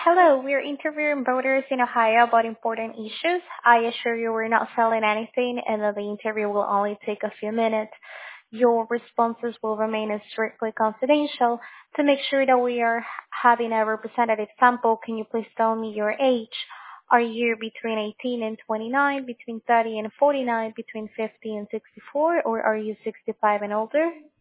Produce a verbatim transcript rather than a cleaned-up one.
Hello, we're interviewing voters in Ohio about important issues. I assure you we're not selling anything and that the interview will only take a few minutes. Your responses will remain strictly confidential. To make sure that we are having a representative sample, can you please tell me your age? Are you between eighteen and twenty-nine, between thirty and forty-nine, between fifty and sixty-four, or are you sixty-five and older?